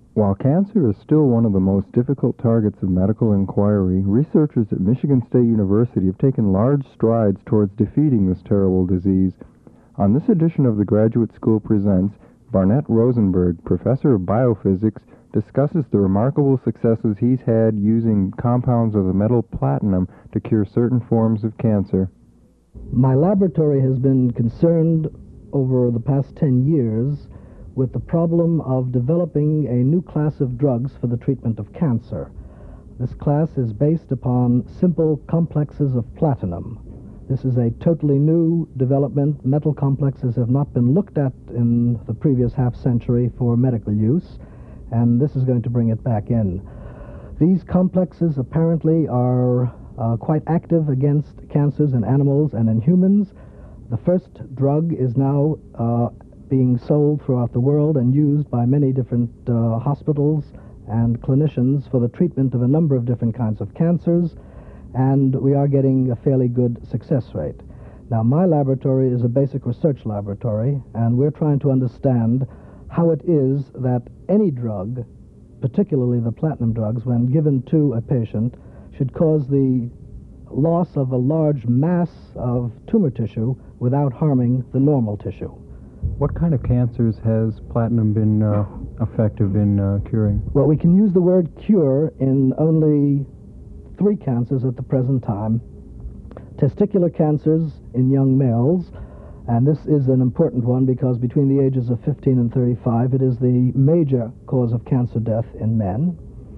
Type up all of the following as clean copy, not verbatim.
While cancer is still one of the most difficult targets of medical inquiry, researchers at Michigan State University have taken large strides towards defeating this terrible disease. On this edition of the Graduate School Presents, Barnett Rosenberg, professor of biophysics, discusses the remarkable successes he's had using compounds of the metal platinum to cure certain forms of cancer. My laboratory has been concerned over the past 10 years with the problem of developing a new class of drugs for the treatment of cancer. This class is based upon simple complexes of platinum. This is a totally new development. Metal complexes have not been looked at in the previous half-century for medical use, and this is going to bring it back in. These complexes apparently are quite active against cancers in animals and in humans. The first drug is now being sold throughout the world and used by many different hospitals and clinicians for the treatment of a number of different kinds of cancers, and we are getting a fairly good success rate. Now, my laboratory is a basic research laboratory, and we're trying to understand how it is that any drug, particularly the platinum drugs, when given to a patient, should cause the loss of a large mass of tumor tissue without harming the normal tissue. What kind of cancers has platinum been effective in curing? Well, we can use the word cure in only 3 cancers at the present time. Testicular cancers in young males, and this is an important one because between the ages of 15 and 35, it is the major cause of cancer death in men,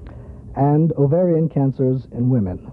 and ovarian cancers in women.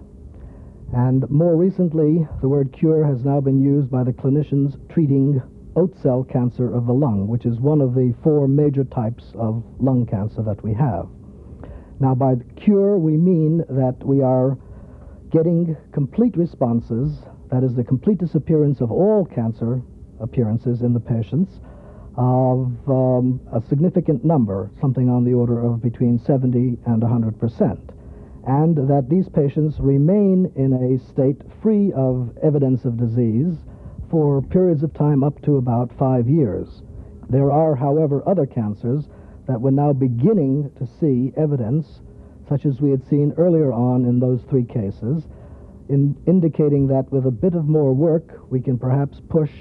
And more recently, the word cure has now been used by the clinicians treating oat cell cancer of the lung, which is one of the 4 major types of lung cancer that we have. Now, by cure, we mean that we are getting complete responses, that is, the complete disappearance of all cancer appearances in the patients, of a significant number, something on the order of between 70 and 100%, and that these patients remain in a state free of evidence of disease for periods of time up to about 5 years. There are, however, other cancers that we're now beginning to see evidence, such as we had seen earlier on in those 3 cases, indicating that with a bit of more work, we can perhaps push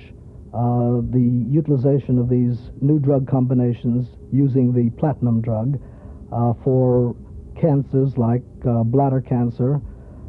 the utilization of these new drug combinations using the platinum drug for cancers like bladder cancer,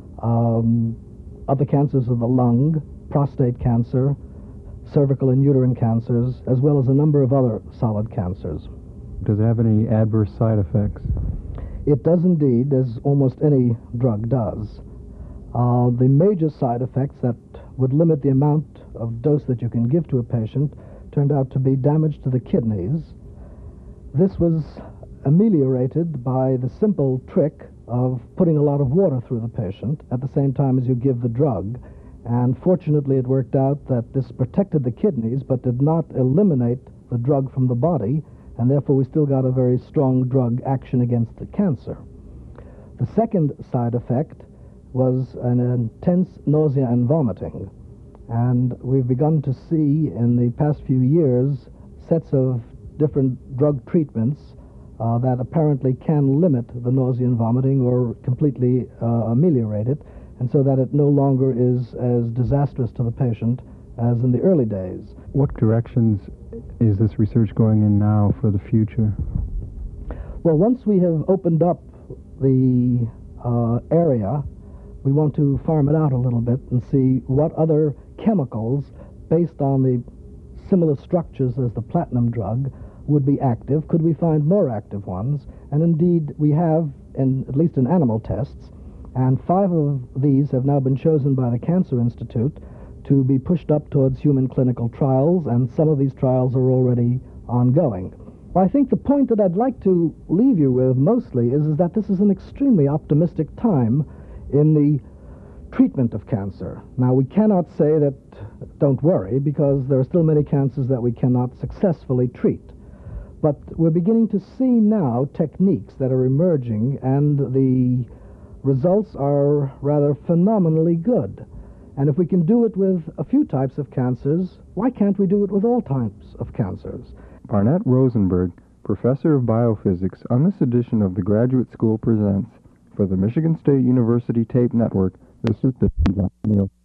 other cancers of the lung, prostate cancer, cervical and uterine cancers, as well as a number of other solid cancers. Does it have any adverse side effects? It does indeed, as almost any drug does. The major side effects that would limit the amount of dose that you can give to a patient turned out to be damage to the kidneys. This was ameliorated by the simple trick of putting a lot of water through the patient at the same time as you give the drug. And fortunately, it worked out that this protected the kidneys but did not eliminate the drug from the body, and therefore we still got a very strong drug action against the cancer. The second side effect was an intense nausea and vomiting. And we've begun to see in the past few years sets of different drug treatments that apparently can limit the nausea and vomiting or completely ameliorate it, and so that it no longer is as disastrous to the patient as in the early days. What directions is this research going in now for the future? Well, once we have opened up the area, we want to farm it out a little bit and see what other chemicals, based on the similar structures as the platinum drug, would be active. Could we find more active ones? And indeed, we have, at least in animal tests, and 5 of these have now been chosen by the Cancer Institute to be pushed up towards human clinical trials, and some of these trials are already ongoing. Well, I think the point that I'd like to leave you with mostly is that this is an extremely optimistic time in the treatment of cancer. Now, we cannot say that don't worry, because there are still many cancers that we cannot successfully treat. But we're beginning to see now techniques that are emerging, and the results are rather phenomenally good. And if we can do it with a few types of cancers, why can't we do it with all types of cancers? Barnett Rosenberg, Professor of Biophysics, on this edition of the Graduate School Presents. For the Michigan State University Tape Network, this is John Neal.